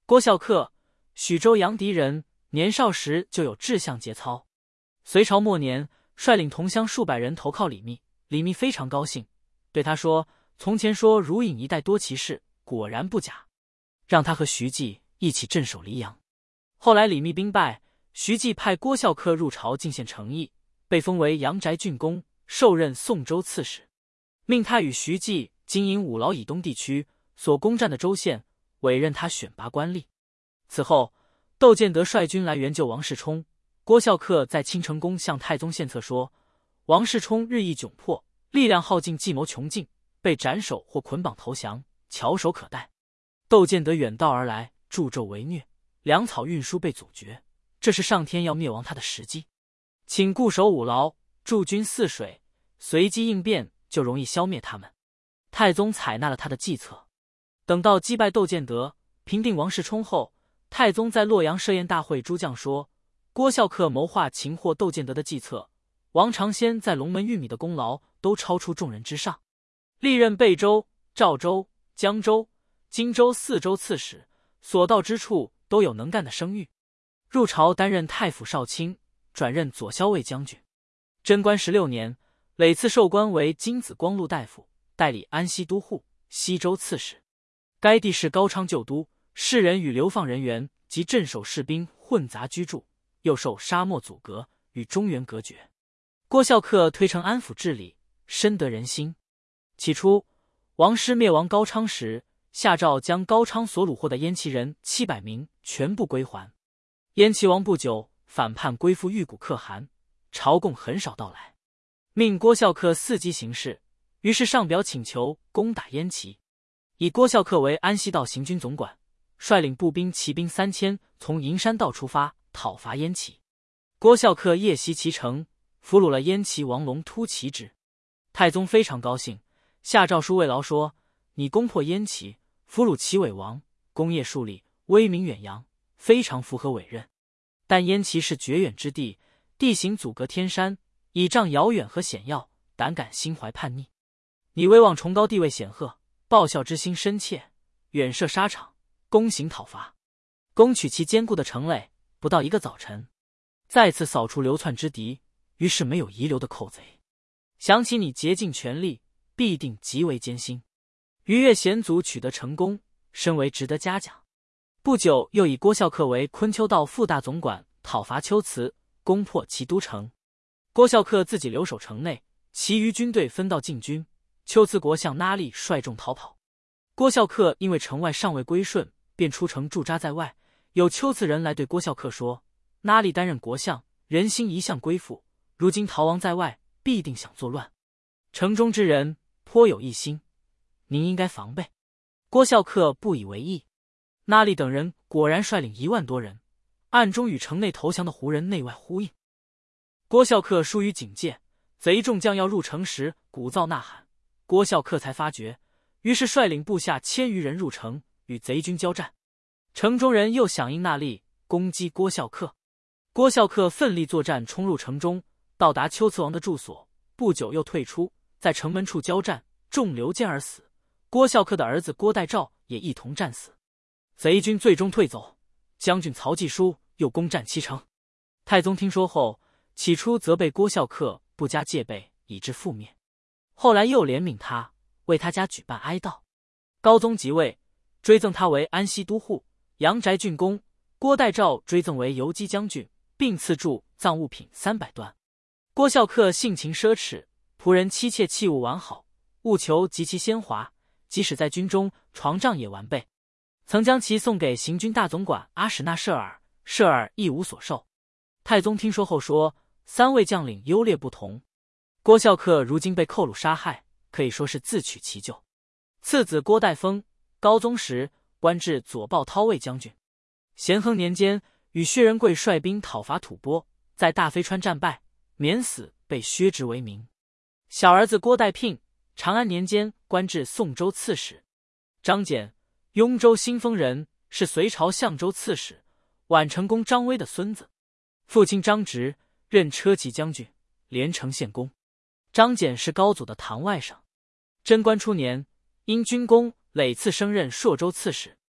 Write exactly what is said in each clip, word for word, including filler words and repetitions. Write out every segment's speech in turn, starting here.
郭孝恪，许州阳翟人，年少时就有志向节操。隋朝末年，率领同乡数百人投靠李密，李密非常高兴，对他说：“从前说汝尹一代多奇士，果然不假，让他和徐继一起镇守黎阳。”后来李密兵败，徐继派郭孝恪入朝进献诚意，被封为阳翟郡公，受任宋州刺史，命他与徐继经营五劳以东地区所攻占的州县，委任他选拔官吏。此后，窦建德率军来援救王世充。郭孝恪在青城宫向太宗献策说：“王世充日益窘迫，力量耗尽，计谋穷尽，被斩首或捆绑投降，翘首可待。”窦建德远道而来，助纣为虐，粮草运输被阻绝，这是上天要灭亡他的时机，请固守五劳，驻军泗水，随机应变，就容易消灭他们。太宗采纳了他的计策。等到击败窦建德，平定王世充后，太宗在洛阳设宴大会，诸将说：“郭孝恪谋划擒获窦建德的计策，王长先在龙门玉米的功劳都超出众人之上。历任贝州、赵州、江州、荆州四州刺史，所到之处都有能干的声誉。入朝担任太府少卿，转任左骁卫将军。贞观十六年，累次授官为金紫光禄大夫，代理安西都护、西州刺史。该地是高昌旧都，士人与流放人员及镇守士兵混杂居住，又受沙漠阻隔，与中原隔绝。郭孝恪推崇安抚治理，深得人心。起初，王师灭亡高昌时，下诏将高昌所虏获的燕齐人七百名全部归还。燕齐王不久反叛，归附玉谷可汗，朝贡很少到来，命郭孝恪伺机行事，于是上表请求攻打燕齐。以郭孝恪为安西道行军总管，率领步兵骑兵三千，从银山道出发讨伐燕齐。郭孝恪夜袭其城，俘虏了燕齐王龙突骑之。太宗非常高兴，下诏书慰劳说：“你攻破燕齐，俘虏齐尾王，功业数立，威名远扬，非常符合委任。但燕齐是绝远之地，地形阻隔天山，倚仗遥远和险要，胆敢心怀叛逆。你威望崇高，地位显赫，报效之心深切，远涉沙场，攻行讨伐，攻取其坚固的城垒，不到一个早晨，再次扫除流窜之敌，于是没有遗留的寇贼。想起你竭尽全力，必定极为艰辛。逾越险阻，取得成功，深为值得嘉奖。”不久，又以郭孝恪为昆丘道副大总管，讨伐龟兹，攻破其都城。郭孝恪自己留守城内，其余军队分道进军。龟兹国相那利率众逃跑。郭孝恪因为城外尚未归顺，便出城驻扎在外。有龟兹人来对郭孝恪说：“那利担任国相，人心一向归附，如今逃亡在外，必定想作乱。城中之人颇有异心，您应该防备。”郭孝恪不以为意。那利等人果然率领一万多人，暗中与城内投降的胡人内外呼应。郭孝恪疏于警戒，贼众将要入城时鼓噪呐喊，郭孝恪才发觉，于是率领部下千余人入城，与贼军交战。城中人又响应那利，攻击郭孝恪。郭孝恪奋力作战，冲入城中，到达龟兹王的住所，不久又退出，在城门处交战，中流箭而死。郭孝恪的儿子郭代诏也一同战死。贼军最终退走，将军曹继书又攻占七城。太宗听说后，起初责备郭孝恪不加戒备，以致覆灭，后来又怜悯他，为他家举办哀悼。高宗即位，追赠他为安西都护、阳翟郡公，郭代诏追赠为游击将军，并赐铸藏物品三百段。郭孝恪性情奢侈，仆人妻妾器物完好，务求极其鲜华，即使在军中，床帐也完备。曾将其送给行军大总管阿史那舍尔，舍尔亦无所受。太宗听说后说：“三位将领优劣不同。”郭孝恪如今被寇虏杀害，可以说是自取其咎。次子郭代封，高宗时官至左豹韬卫将军。咸亨年间，与薛仁贵率兵讨伐吐蕃，在大飞川战败，免死，被削职为民。小儿子郭代聘，长安年间官至宋州刺史。张俭，雍州新丰人，是隋朝相州刺史，宛城公张威的孙子。父亲张直任车骑将军，连城县公。张俭是高祖的堂外甥。贞观初年，因军功累次升任朔州刺史。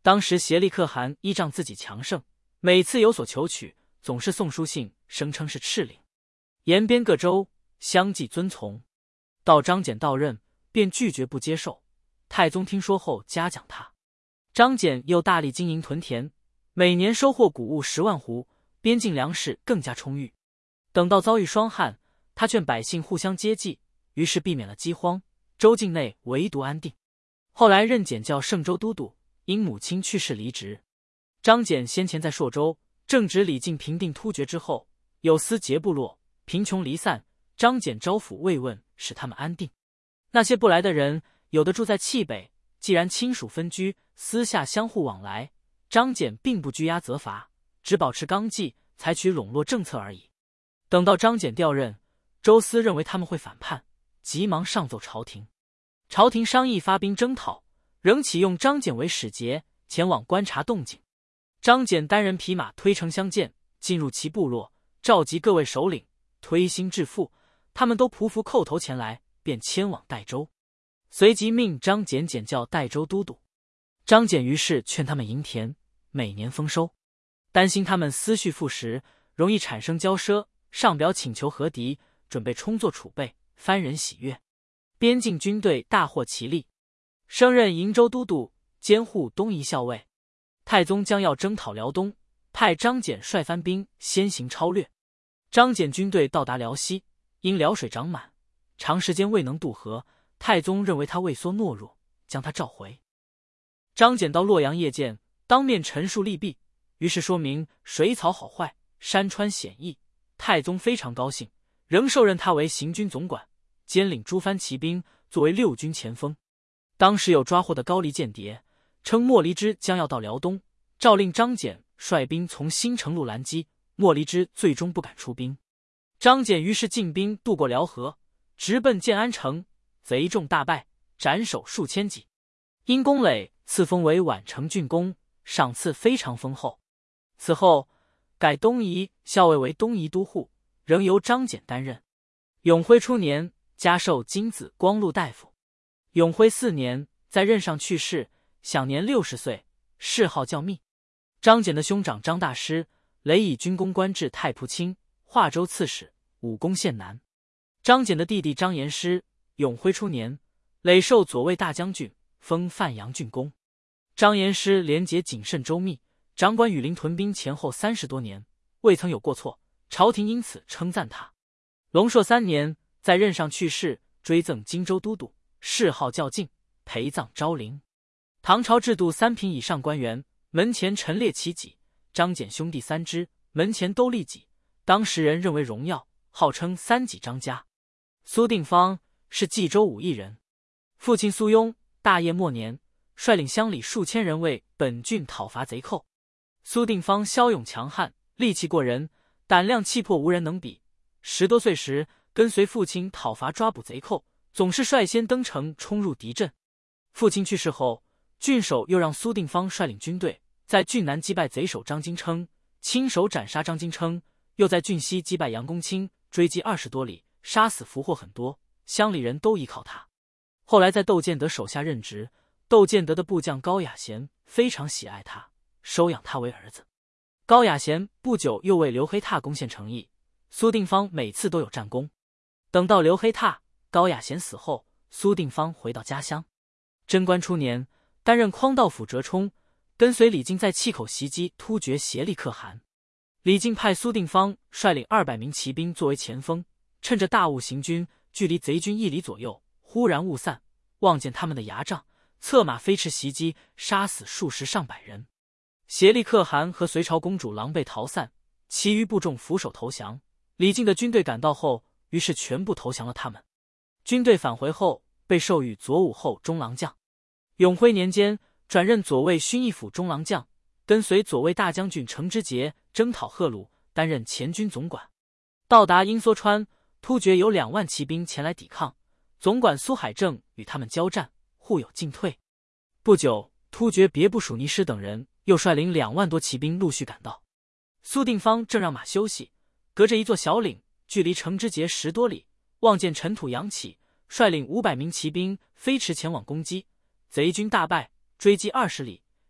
当时协力可汗依仗自己强盛，每次有所求取，总是送书信，声称是敕令，延边各州相继遵从。到张謇到任，便拒绝不接受。太宗听说后嘉奖他。张謇又大力经营屯田，每年收获谷物十万斛，边境粮食更加充裕。等到遭遇霜旱，他劝百姓互相接济，于是避免了饥荒，州境内唯独安定。后来任检校圣州都督，因母亲去世离职。张謇先前在朔州正值李靖平定突厥之后，有思结部落贫穷离散，张謇招抚慰问，使他们安定。那些不来的人，有的住在契北，既然亲属分居，私下相互往来，张謇并不拘押责罚，只保持纲纪，采取笼络政策而已。等到张謇调任，周思认为他们会反叛，急忙上奏朝廷。朝廷商议发兵征讨，仍启用张謇为使节，前往观察动静。张謇单人匹马推城相见，进入其部落，召集各位首领，推心置腹，他们都匍匐叩头前来，便迁往代州。随即命张謇检校代州都督。张謇于是劝他们营田，每年丰收，担心他们思绪复食，容易产生骄奢，上表请求和敌，准备充作储备，藩人喜悦。边境军队大获其利，升任瀛州都督，监护东夷校尉。太宗将要征讨辽东，派张謇率藩兵先行超略。张謇军队到达辽西，因辽水涨满，长时间未能渡河，太宗认为他畏缩懦弱，将他召回。张謇到洛阳谒见，当面陈述利弊，于是说明水草好坏，山川险易。太宗非常高兴，仍授任他为行军总管，兼领诸藩骑兵，作为六军前锋。当时有抓获的高丽间谍，称莫离之将要到辽东，诏令张謇率兵从新城路拦击，莫离之最终不敢出兵。张謇于是进兵渡过辽河，直奔建安城，贼众大败，斩首数千级。因功累，赐封为宛城郡公，赏赐非常丰厚。此后改东夷校尉为东夷都护，仍由张謇担任。永徽初年，加授金子光禄大夫。永徽四年，在任上去世，享年六十岁，谥号教密。张謇的兄长张大师，累以军功官至太仆卿、华州刺史、武功县男。张謇的弟弟张延师，永徽初年，累授左卫大将军，封范阳郡公。张延师廉洁谨慎周密，掌管羽林屯兵前后三十多年，未曾有过错，朝廷因此称赞他。隆朔三年，在任上去世，追赠荆州都督，谥号教敬，陪葬昭陵。唐朝制度三品以上官员门前陈列其己，张謇兄弟三支门前都立己，当时人认为荣耀，号称三己张家。苏定方是冀州武义人，父亲苏雍大业末年，率领乡里数千人为本郡讨伐贼寇。苏定方骁勇强悍，力气过人，胆量气魄无人能比。十多岁时，跟随父亲讨伐抓捕贼寇，总是率先登城冲入敌阵。父亲去世后，郡守又让苏定方率领军队在郡南击败贼首张金称，亲手斩杀张金称，又在郡西击败杨公卿，追击二十多里，杀死俘获很多，乡里人都依靠他。后来在窦建德手下任职，窦建德的部将高雅贤非常喜爱他，收养他为儿子。高雅贤不久又为刘黑闼攻陷成邑，苏定方每次都有战功。等到刘黑闼、高雅贤死后，苏定方回到家乡。贞观初年，担任匡道府折冲，跟随李靖在碛口袭击突厥协力可汗。李靖派苏定方率领二百名骑兵作为前锋，趁着大雾行军，距离贼军一里左右，忽然雾散，望见他们的牙帐，策马飞驰袭击，杀死数十上百人。协力可汗和隋朝公主狼狈逃散，其余部众俯首投降。李靖的军队赶到后，于是全部投降了他们。军队返回后，被授予左武后中郎将。永徽年间，转任左卫勋义府中郎将，跟随左卫大将军程之节征讨贺鲁，担任前军总管。到达鹰梭川，突厥有两万骑兵前来抵抗，总管苏海正与他们交战，互有进退。不久，突厥别部属尼师等人又率领两万多骑兵陆续赶到。苏定方正让马休息，隔着一座小岭，距离程之节十多里，望见尘土扬起，率领五百名骑兵飞驰前往攻击，贼军大败，追击二十里，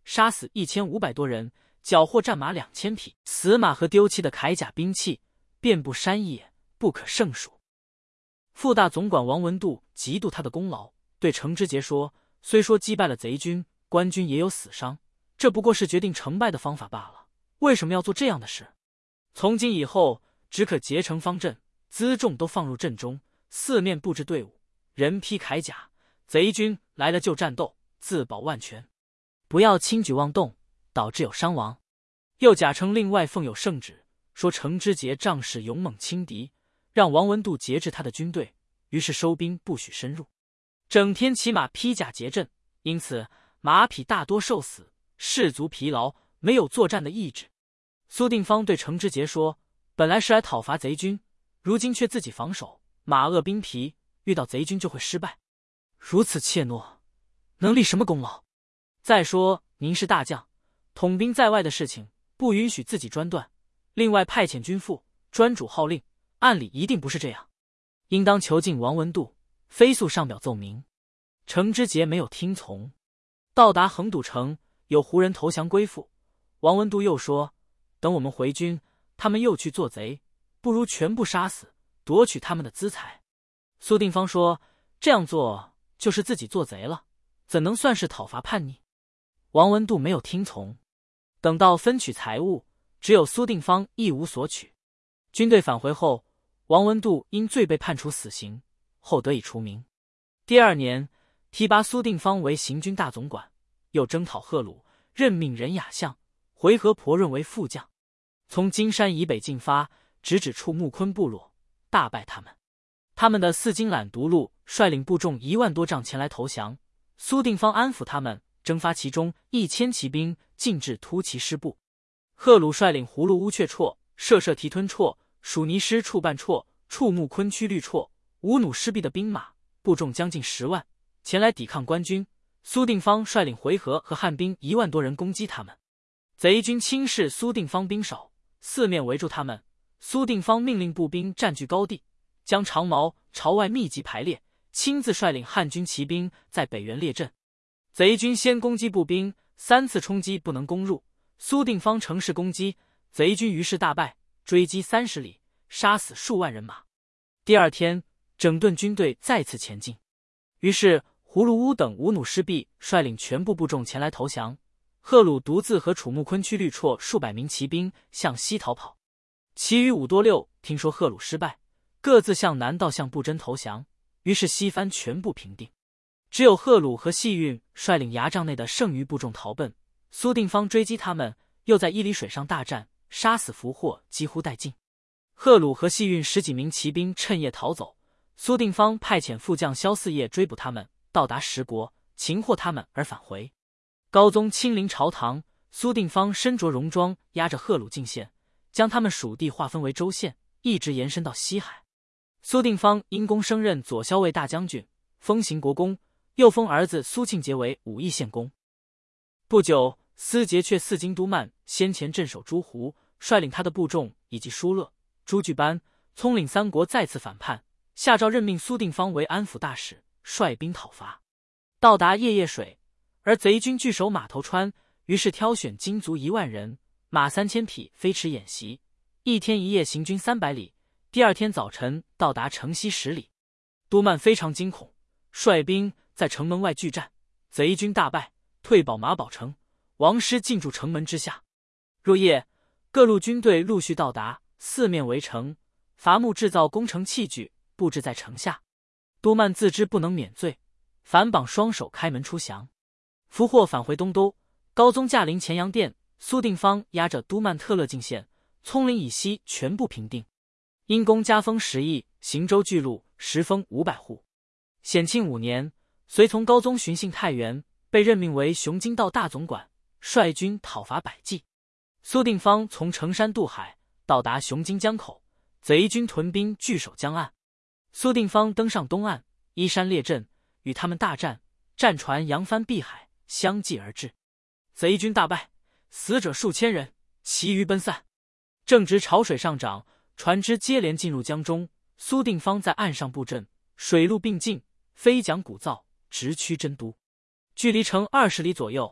杀死一千五百多人，缴获战马两千匹，死马和丢弃的铠甲兵器遍布山野，不可胜数。副大总管王文度嫉妒他的功劳，对程知节说：“虽说击败了贼军，官军也有死伤，这不过是决定成败的方法罢了，为什么要做这样的事？从今以后，只可结成方阵，辎重都放入阵中，四面布置队伍，人披铠甲，贼军来了就战斗，自保万全，不要轻举妄动，导致有伤亡。”又假称另外奉有圣旨，说程知节仗势勇猛轻敌，让王文度节制他的军队，于是收兵不许深入，整天骑马披甲结阵，因此马匹大多受死，士卒疲劳，没有作战的意志。苏定方对程知节说：“本来是来讨伐贼军，如今却自己防守，马饿兵疲，遇到贼军就会失败。如此怯懦，能立什么功劳？再说您是大将，统兵在外的事情不允许自己专断，另外派遣军副专主号令，按理一定不是这样，应当囚禁王文度，飞速上表奏明。”程知节没有听从。到达横堵城，有胡人投降归附，王文度又说：“等我们回军，他们又去做贼，不如全部杀死，夺取他们的资财。”苏定方说：“这样做就是自己做贼了，怎能算是讨伐叛逆？”王文度没有听从。等到分取财物，只有苏定方一无所取。军队返回后，王文度因罪被判处死刑，后得以除名。第二年，提拔苏定方为行军大总管，又征讨贺鲁，任命任雅相、回纥婆润为副将，从金山以北进发，直指触木昆部落，大败他们。他们的四金懒独鹿率领部众一万多丈前来投降，苏定方安抚他们，征发其中一千骑兵进至突骑师部。贺鲁率领葫芦乌雀绰、射射提吞绰、蜀尼师触半绰、触木昆区律绰、吴弩师毕的兵马，部众将近十万，前来抵抗官军。苏定方率领回纥和汉兵一万多人攻击他们。贼军轻视苏定方兵少，四面围住他们。苏定方命令步兵占据高地，将长矛朝外密集排列，亲自率领汉军骑兵在北原列阵。贼军先攻击步兵，三次冲击不能攻入，苏定方乘势攻击，贼军于是大败，追击三十里，杀死数万人马。第二天，整顿军队再次前进，于是葫芦乌等吴弩师毕率领全部部众前来投降。贺鲁独自和楚木昆区律绰数百名骑兵向西逃跑，其余五多六听说贺鲁失败，各自向南道向布真投降，于是西番全部平定。只有贺鲁和细运率领牙帐内的剩余部众逃奔，苏定方追击他们，又在伊犁水上大战，杀死俘获几乎殆尽。贺鲁和细运十几名骑兵趁夜逃走，苏定方派遣副将萧四叶追捕他们，到达石国，擒获他们而返回。高宗亲临朝堂，苏定方身着戎装，押着贺鲁进献，将他们属地划分为州县，一直延伸到西海。苏定方因功升任左骁卫大将军，封邢国公，又封儿子苏庆节为武义县公。不久，司节阙四京督曼先前镇守诸湖，率领他的部众以及疏勒、朱据班、葱岭三国再次反叛，下诏任命苏定方为安抚大使，率兵讨伐。到达夜夜水，而贼军据守马头川，于是挑选精卒一万人，马三千匹飞驰演习，一天一夜行军三百里。第二天早晨到达城西十里，督曼非常惊恐，率兵在城门外拒战，贼军大败，退保马堡城，王师进驻城门之下。入夜，各路军队陆续到达，四面围城，伐木制造攻城器具，布置在城下。督曼自知不能免罪，反绑双手开门出降。俘获返回东都，高宗驾临乾阳殿，苏定方押着督曼特勒进献，葱岭以西全部平定。因功加封十邑，行州巨鹿十封五百户。显庆五年，随从高宗巡幸太原，被任命为雄津道大总管，率军讨伐百济。苏定方从城山渡海，到达雄津江口，贼军屯兵据守江岸。苏定方登上东岸，依山列阵，与他们大战，战船扬帆碧海，相继而至。贼军大败，死者数千人，其余奔散。正值潮水上涨，船只接连进入江中，苏定方在岸上布阵，水陆并进，飞桨鼓噪，直趋真都。距离城二十里左右，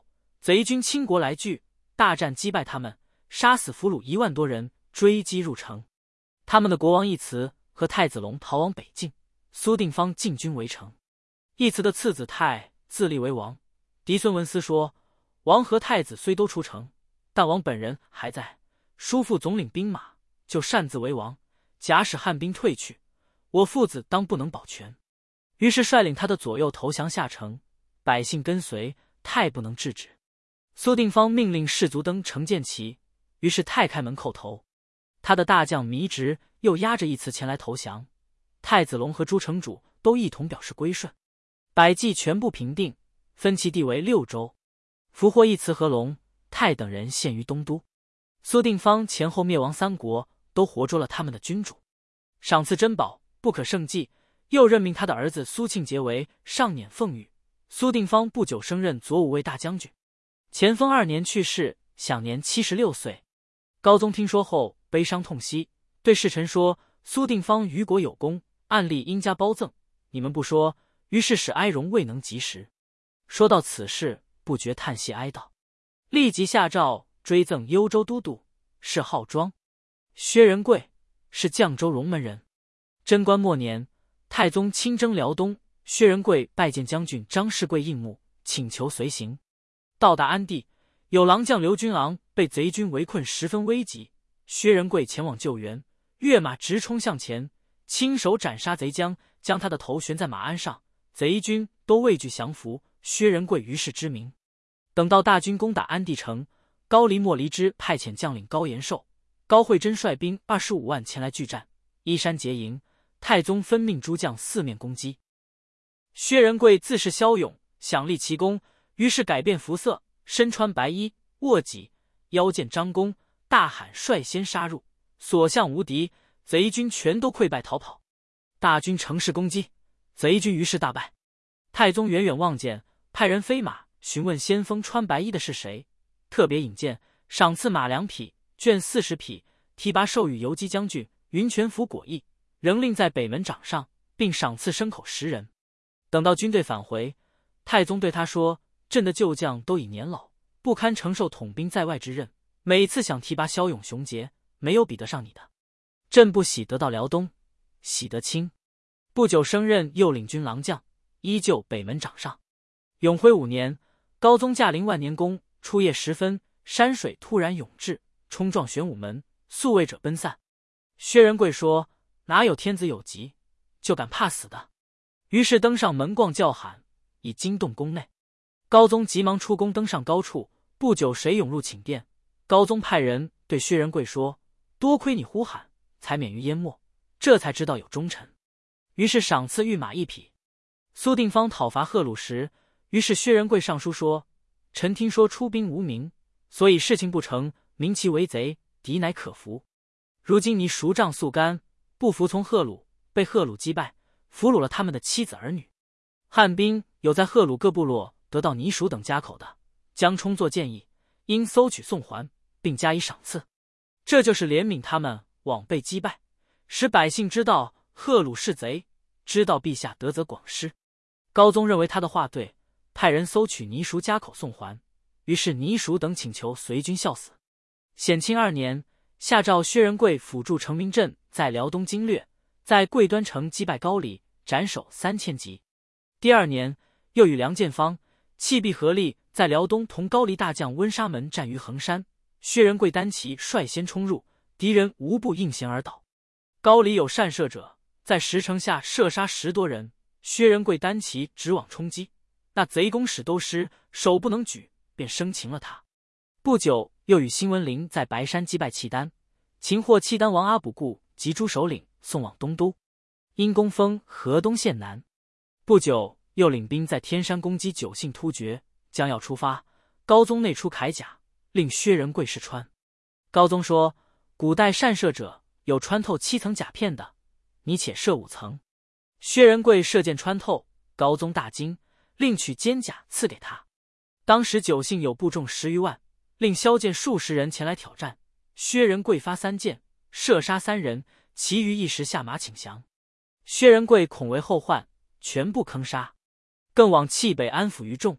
贼军倾国来拒，大战击败他们，杀死俘虏一万多人，追击入城。他们的国王义慈和太子龙逃往北境，苏定方进军围城。义慈的次子太自立为王。嫡孙文思说，王和太子虽都出城，但王本人还在，叔父总领兵马，就擅自为王，假使汉兵退去，我父子当不能保全。于是率领他的左右投降下城，百姓跟随，太不能制止。苏定方命令士卒登城见旗，于是太开门叩头。他的大将糜直又押着义慈前来投降，太子龙和诸城主都一同表示归顺。百计全部平定，分其地为六州，俘获义慈和龙、太等人献于东都。苏定方前后灭亡三国，都活捉了他们的君主，赏赐珍宝不可胜计，又任命他的儿子苏庆节为上辇奉御。苏定方不久升任左武卫大将军。乾丰二年去世，享年七十六岁。高宗听说后悲伤痛惜，对侍臣说：“苏定方于国有功，暗立殷家褒赠，你们不说，于是使哀荣未能及时。”说到此事，不觉叹息哀悼，立即下诏追赠幽州都督，谥浩庄。薛仁贵是绛州龙门人。贞观末年，太宗亲征辽东，薛仁贵拜见将军张世贵应募，请求随行。到达安地，有郎将刘君昂被贼军围困，十分危急。薛仁贵前往救援，跃马直冲向前，亲手斩杀贼将，将他的头悬在马鞍上，贼军都畏惧降服。薛仁贵于是知名。等到大军攻打安地城，高黎莫离之派遣将领高延寿、高惠贞率兵二十五万前来拒战，依山结营。太宗分命诸将四面攻击。薛仁贵自恃骁勇，想立奇功，于是改变服色，身穿白衣，握戟，腰见张弓，大喊率先杀入，所向无敌，贼军全都溃败逃跑。大军乘势攻击，贼军于是大败。太宗远远望见，派人飞马询问先锋穿白衣的是谁，特别引荐，赏赐马两匹，卷四十匹，提拔授予游击将军、云泉府果毅，仍令在北门掌上，并赏赐牲口十人。等到军队返回，太宗对他说：“朕的旧将都已年老，不堪承受统兵在外之任，每次想提拔骁勇雄杰，没有比得上你的。朕不喜得到辽东，喜得卿。”不久升任右领军郎将，依旧北门掌上。永徽五年，高宗驾临万年宫，初夜时分，山水突然涌至，冲撞玄武门，宿卫者奔散。薛仁贵说：“哪有天子有疾，就敢怕死的？”于是登上门逛叫喊，以惊动宫内。高宗急忙出宫，登上高处，不久水涌入寝殿。高宗派人对薛仁贵说：“多亏你呼喊，才免于淹没，这才知道有忠臣。”于是赏赐御马一匹。苏定方讨伐贺鲁时，于是薛仁贵上书说：“臣听说出兵无名，所以事情不成，名其为贼，敌乃可服。如今你熟杖速干，不服从贺鲁，被贺鲁击败，俘虏了他们的妻子儿女。汉兵有在贺鲁各部落得到泥蜀等家口的，将充作建议，应搜取送还，并加以赏赐。这就是怜悯他们枉被击败，使百姓知道贺鲁是贼，知道陛下德泽广施。”高宗认为他的话对，派人搜取泥蜀家口送还，于是泥蜀等请求随军效死。显庆二年，下诏薛仁贵辅助成明镇在辽东经略，在贵端城击败高黎，斩首三千级。第二年，又与梁建方、契必合力在辽东同高黎大将温沙门战于衡山，薛仁贵单骑率先冲入，敌人无不应弦而倒。高黎有善射者，在石城下射杀十多人，薛仁贵单骑直往冲击，那贼弓矢都失，手不能举，便生擒了他。不久，又与辛文林在白山击败契丹，擒获契丹王阿卜固及诸首领，送往东都。因功封河东县男。不久，又领兵在天山攻击九姓突厥，将要出发，高宗内出铠甲，令薛仁贵试穿。高宗说：“古代善射者有穿透七层甲片的，你且射五层。”薛仁贵射箭穿透，高宗大惊，另取坚甲赐给他。当时九姓有部众十余万，令骁箭数十人前来挑战，薛仁贵发三箭，射杀三人，其余一时下马请降。薛仁贵恐为后患，全部坑杀，更往蓟北安抚于众，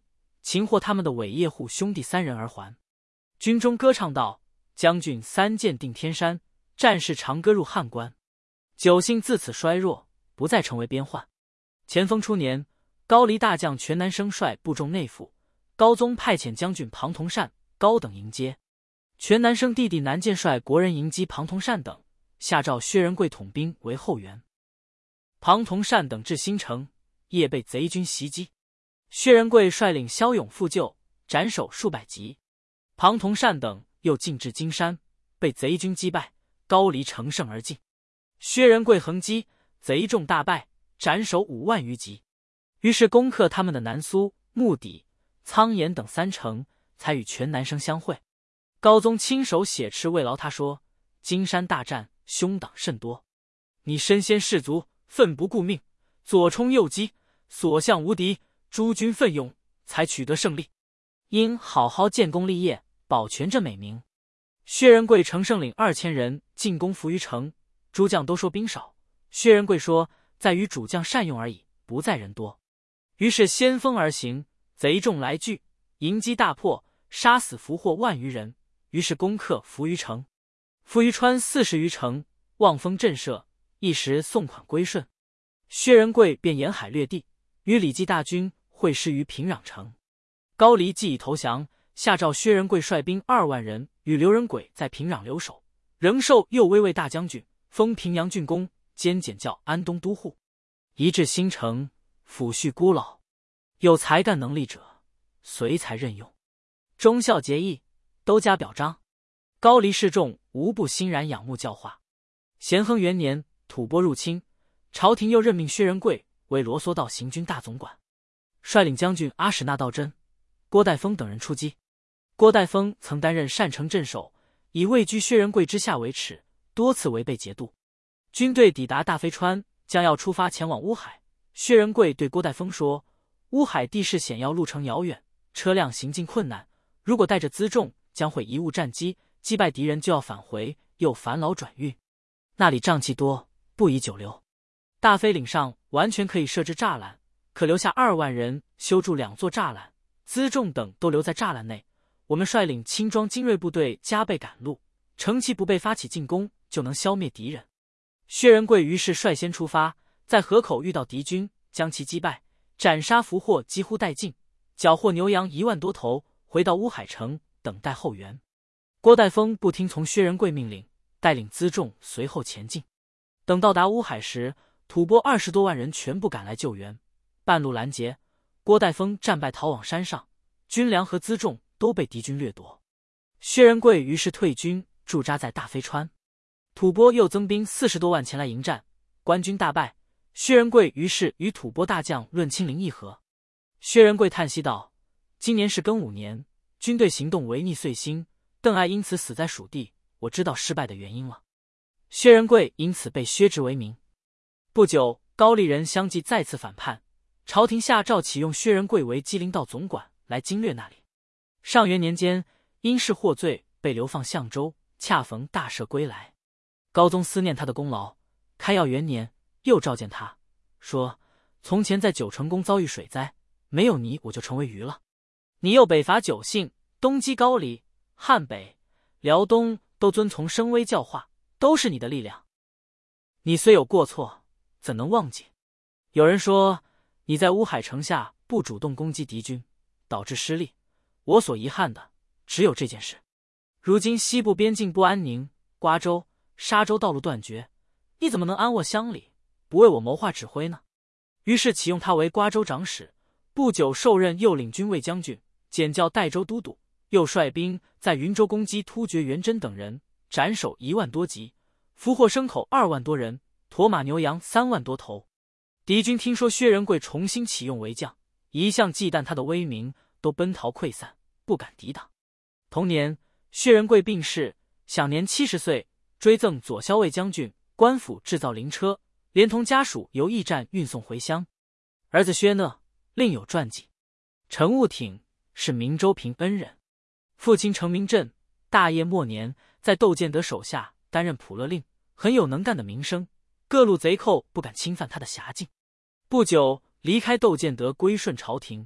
擒获他们的韦叶户兄弟三人而还。军中歌唱道：“将军三箭定天山，战士长歌入汉关。”酒兴自此衰弱，不再成为边患。乾丰初年，高黎大将全南生率部众内附，高宗派遣将军庞同善、高等迎接。全南生弟弟南建率国人迎击庞同善等，下诏薛仁贵统兵为后援。庞同善等至新城，夜被贼军袭击，薛仁贵率领骁勇复救，斩首数百级。庞同善等又进至金山，被贼军击败，高黎乘胜而进。薛仁贵横击，贼众大败，斩首五万余级。于是攻克他们的南苏、木底、苍岩等三城，才与全南生相会。高宗亲手写敕慰劳他说：“金山大战，凶党甚多，你身先士卒，奋不顾命，左冲右击，所向无敌，诸军奋勇，才取得胜利。应好好建功立业，保全这美名。”薛仁贵乘胜领二千人进攻扶余城，诸将都说兵少，薛仁贵说：“在于主将善用而已，不在人多。”于是先锋而行，贼众来聚，迎击大破，杀死俘获万余人。于是攻克扶余城。扶余川四十余城，望风震慑，一时送款归顺。薛仁贵便沿海掠地，与李继大军会师于平壤城。高黎既已投降，下诏薛仁贵率兵二万人与刘仁轨在平壤留守，仍授右威卫大将军，封平阳郡公，兼检校安东都护。一至新城，抚恤孤老，有才干能力者，随才任用，忠孝节义，都加表彰。高黎士众无不欣然仰慕教化。咸亨元年，吐蕃入侵，朝廷又任命薛仁贵为罗嗦道行军大总管，率领将军阿史那道真、郭代峰等人出击。郭代峰曾担任单城镇守，以位居薛仁贵之下为耻，多次违背节度。军队抵达大飞川，将要出发前往乌海。薛仁贵对郭代峰说：“乌海地势险要，路程遥远，车辆行进困难，如果带着辎重，将会贻误战机，击败敌人就要返回，又烦劳转运。那里瘴气多，不宜久留。大飞岭上完全可以设置栅栏，可留下二万人修筑两座栅栏，辎重等都留在栅栏内。我们率领轻装精锐部队加倍赶路，乘其不备发起进攻，就能消灭敌人。”薛仁贵于是率先出发，在河口遇到敌军，将其击败，斩杀俘获几乎殆尽，缴获牛羊一万多头，回到乌海城等待后援。郭代峰不听从薛仁贵命令，带领辎重随后前进。等到达乌海时，吐蕃二十多万人全部赶来救援，半路拦截，郭代峰战败逃往山上，军粮和辎重都被敌军掠夺。薛仁贵于是退军，驻扎在大飞川。吐蕃又增兵四十多万前来迎战，官军大败。薛仁贵于是与吐蕃大将论亲临议和。薛仁贵叹息道：“今年是庚午年，军队行动违逆岁星，邓艾因此死在蜀地，我知道失败的原因了。”薛仁贵因此被削职为民。不久，高丽人相继再次反叛，朝廷下诏启用薛仁贵为吉林道总管，来经略那里。上元年间，因事获罪，被流放相州，恰逢大赦归来。高宗思念他的功劳，开耀元年又召见他，说：“从前在九成宫遭遇水灾，没有你我就成为鱼了。你又北伐九姓，东击高丽，汉北、辽东都遵从声威教化，都是你的力量。你虽有过错，怎能忘记？有人说你在乌海城下不主动攻击敌军，导致失利。我所遗憾的只有这件事。如今西部边境不安宁，瓜州、沙州道路断绝，你怎么能安卧乡里，不为我谋划指挥呢？”于是启用他为瓜州长史，不久受任右领军卫将军，检校代州都督，又率兵在云州攻击突厥元贞等人，斩首一万多级，俘获牲口二万多人，驼马牛羊三万多头。敌军听说薛仁贵重新启用为将，一向忌惮他的威名，都奔逃溃散，不敢抵挡。同年，薛仁贵病逝，享年七十岁，追赠左骁卫将军，官府制造灵车，连同家属由驿站运送回乡。儿子薛讷另有传记。陈务挺是明州平恩人，父亲程明镇大业末年在窦建德手下担任普勒令，很有能干的名声，各路贼寇不敢侵犯他的辖境。不久离开窦建德，归顺朝廷。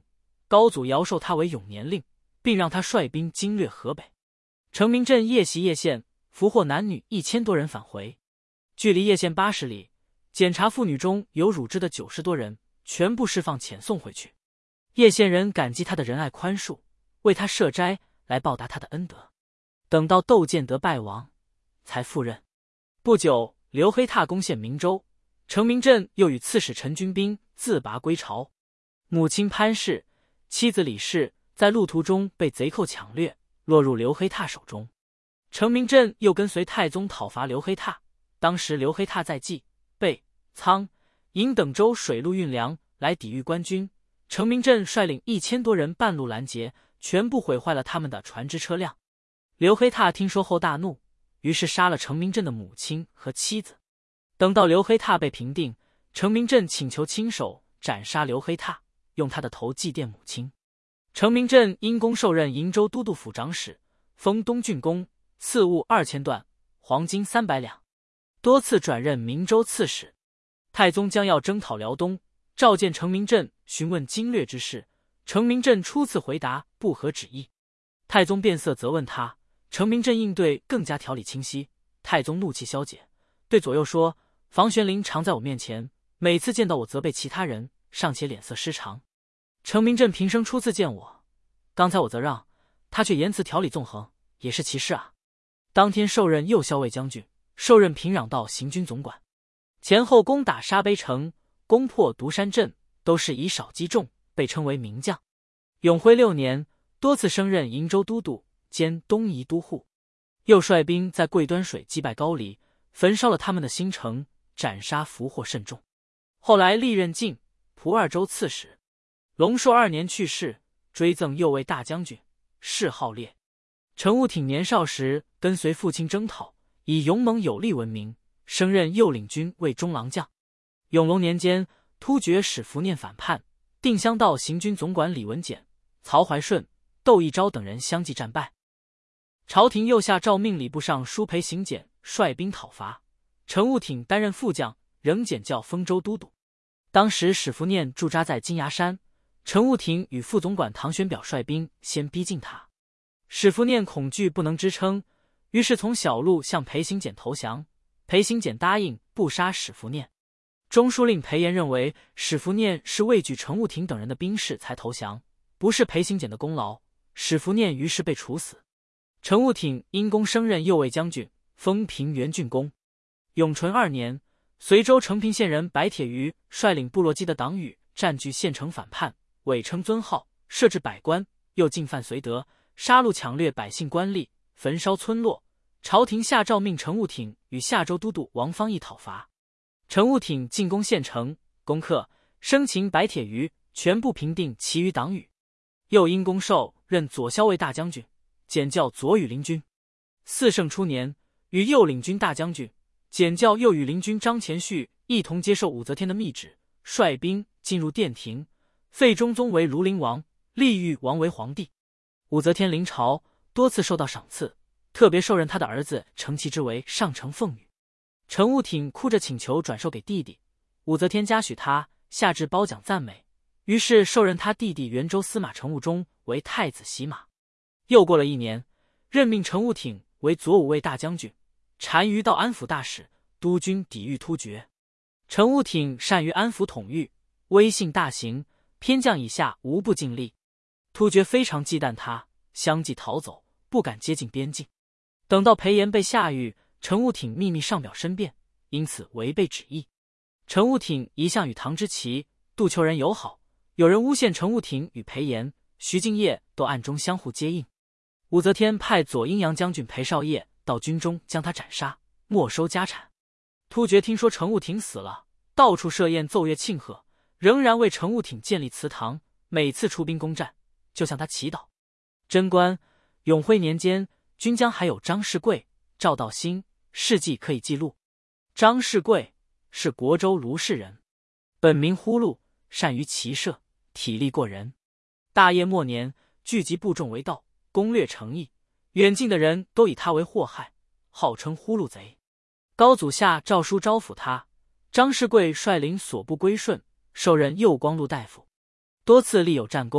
高祖遥授他为永年令，并让他率兵经略河北。程明镇夜袭叶县，俘获男女一千多人返回。距离叶县八十里，检查妇女中有乳汁的九十多人，全部释放遣送回去。叶县人感激他的仁爱宽恕，为他设斋来报答他的恩德。等到窦建德败亡，才赴任。不久，刘黑闼攻陷明州，程明镇又与刺史陈军兵自拔归朝。母亲潘氏、妻子李氏在路途中被贼寇抢掠，落入刘黑闼手中。程明镇又跟随太宗讨伐刘黑闼，当时刘黑闼在济、贝、苍、营等州水路运粮来抵御官军，程明镇率领一千多人半路拦截，全部毁坏了他们的船只车辆。刘黑闼听说后大怒，于是杀了程明镇的母亲和妻子。等到刘黑闼被平定，程明镇请求亲手斩杀刘黑闼，用他的头祭奠母亲。程明镇因功受任瀛州都督府长史，封东郡公，赐物二千段，黄金三百两，多次转任明州刺史。太宗将要征讨辽东，召见程明镇询问经略之事，程明镇初次回答不合旨意。太宗变色责问他，程明镇应对更加条理清晰。太宗怒气消解，对左右说：房玄龄常在我面前，每次见到我责备其他人，尚且脸色失常。程明镇平生初次见我，刚才我责让，他却言辞条理纵横，也是其事啊。当天受任右校尉将军，受任平壤道行军总管，前后攻打沙碑城，攻破独山镇，都是以少击众，被称为名将。永徽六年，多次升任瀛州都督兼东夷都护，又率兵在贵端水击败高丽，焚烧了他们的新城，斩杀俘获甚众。后来历任晋、蒲二州刺史。隆朔二年去世，追赠右卫大将军，谥号烈。程务挺年少时跟随父亲征讨，以勇猛有力闻名，升任右领军卫中郎将。永隆年间，突厥使符念反叛，定襄道行军总管李文简、曹怀顺、窦一昭等人相继战败。朝廷又下诏命礼部尚书裴行俭率兵讨伐，程务挺担任副将，仍检校丰州都督。当时史符念驻扎在金崖山，程务挺与副总管唐玄表率兵先逼近他。史符念恐惧不能支撑，于是从小路向裴行俭投降。裴行俭答应不杀史符念。中书令裴炎认为史符念是畏惧程务挺等人的兵士才投降，不是裴行俭的功劳，史符念于是被处死。程务挺因功升任右卫将军，封平原郡公。永淳二年，随州承平县人白铁鱼率领部落鸡的党羽占据县城反叛，伪称尊号，设置百官，又进犯绥德，杀戮抢掠百姓官吏，焚烧村落。朝廷下诏命程务挺与夏州都督王方义讨伐。程务挺进攻县城，攻克，生擒白铁鱼，全部平定其余党羽。又因功受任左骁卫大将军，检校左羽林军。四圣初年，与右领军大将军、检校右羽林军张前绪一同接受武则天的密旨，率兵进入殿庭，废中宗为庐陵王，立豫王为皇帝。武则天临朝，多次受到赏赐，特别受任他的儿子程其之为上承凤羽。程务挺哭着请求转授给弟弟，武则天嘉许他，下至褒奖赞美，于是受任他弟弟元州司马程务中为太子洗马。又过了一年，任命程务挺为左武卫大将军，单于道安抚大使，督军抵御突厥。程务挺善于安抚统御，威信大行，偏将以下无不尽力。突厥非常忌惮他，相继逃走，不敢接近边境。等到裴炎被下狱，程务挺秘密上表申辩，因此违背旨意。程务挺一向与唐之奇、杜秋人友好，有人诬陷程务挺与裴炎、徐敬业都暗中相互接应。武则天派左阴阳将军裴少业到军中将他斩杀，没收家产。突厥听说程务挺死了，到处设宴奏乐庆贺，仍然为程务挺建立祠堂，每次出兵攻战就向他祈祷。贞观、永徽年间，军将还有张世贵、赵道兴，事迹可以记录。张世贵是国州卢氏人，本名呼噜，善于骑射，体力过人。大业末年，聚集部众为盗，攻略城邑，远近的人都以他为祸害，号称呼噜贼。高祖下诏书招抚他，张世贵率领所部归顺，受任右光禄大夫，多次立有战功，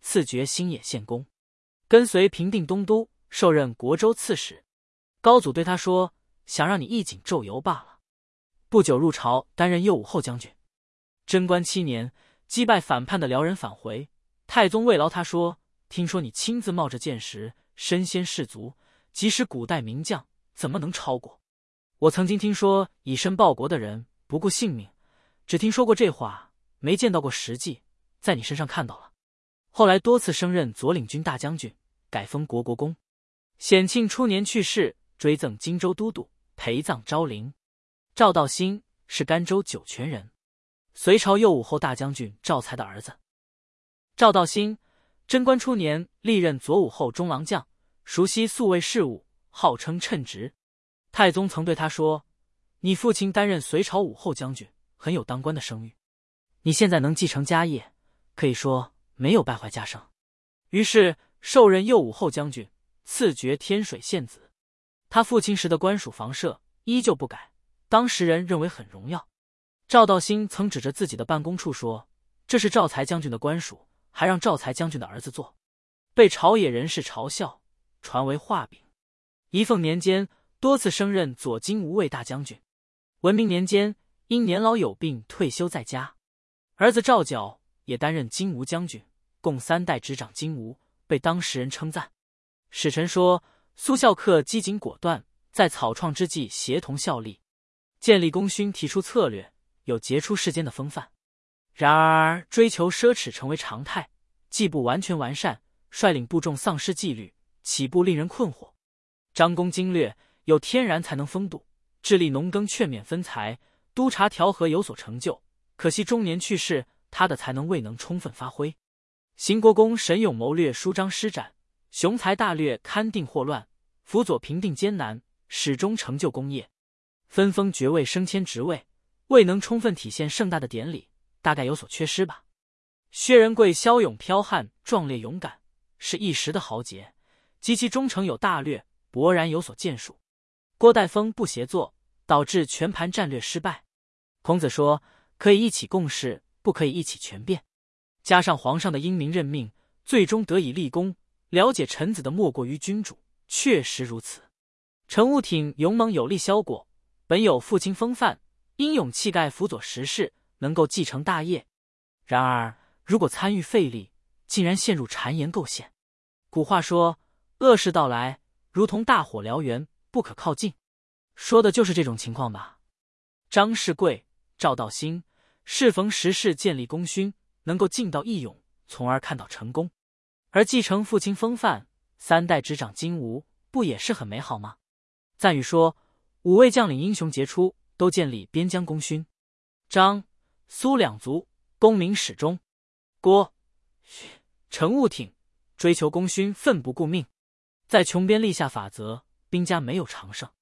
赐爵新野县公，跟随平定东都，受任国州刺史。高祖对他说：“想让你一锦昼游罢了。”不久入朝，担任右武后将军。贞观七年，击败反叛的辽人返回，太宗慰劳他说：“听说你亲自冒着箭石，身先士卒，即使古代名将，怎么能超过？我曾经听说以身报国的人不顾性命，只听说过这话，没见到过实际，在你身上看到了。”后来多次升任左领军大将军，改封国国公。显庆初年去世，追赠荆州都督，陪葬昭陵。赵道兴是甘州酒泉人，隋朝右武后大将军赵才的儿子。赵道兴，贞观初年历任左武后中郎将，熟悉宿卫事务，号称称职。太宗曾对他说：“你父亲担任隋朝武后将军，很有当官的声誉，你现在能继承家业，可以说没有败坏家声。”于是受任右武后将军，赐爵天水县子。他父亲时的官署房舍依旧不改，当时人认为很荣耀。赵道兴曾指着自己的办公处说：“这是赵才将军的官署，还让赵才将军的儿子做。”被朝野人士嘲笑，传为画饼。仪凤年间多次升任左金吾卫大将军。文明年间因年老有病退休在家。儿子赵角也担任金吾将军，共三代执掌金吾，被当时人称赞。史臣说苏孝恪机警果断，在草创之际协同效力，建立功勋，提出策略，有杰出世间的风范。然而追求奢侈成为常态，既不完全完善，率领部众丧失纪律，起步令人困惑。张公经略，有天然才能风度，致力农耕劝勉分财，督察调和有所成就，可惜中年去世，他的才能未能充分发挥。邢国公神勇谋略舒张施展，雄才大略勘定祸乱，辅佐平定艰难，始终成就功业。分封爵位升迁职位，未能充分体现盛大的典礼，大概有所缺失吧。薛仁贵骁勇剽悍，壮烈勇敢，是一时的豪杰，及其忠诚有大略，勃然有所建树。郭岱峰不协作，导致全盘战略失败。孔子说可以一起共事，不可以一起权变。加上皇上的英明任命，最终得以立功。了解臣子的莫过于君主，确实如此。陈务挺勇猛有力萧果，本有父亲风范，英勇气概辅佐时事，能够继承大业。然而如果参与费力，竟然陷入谗言构陷。古话说恶事到来，如同大火燎原，不可靠近，说的就是这种情况吧。张世贵、赵道兴适逢时势建立功勋，能够尽到义勇，从而看到成功。而继承父亲风范，三代执掌金吾，不也是很美好吗？赞语说五位将领英雄杰出，都建立边疆功勋。张、苏两族功名始终。郭、陈务挺追求功勋，奋不顾命，在穷边立下法则，兵家没有常胜。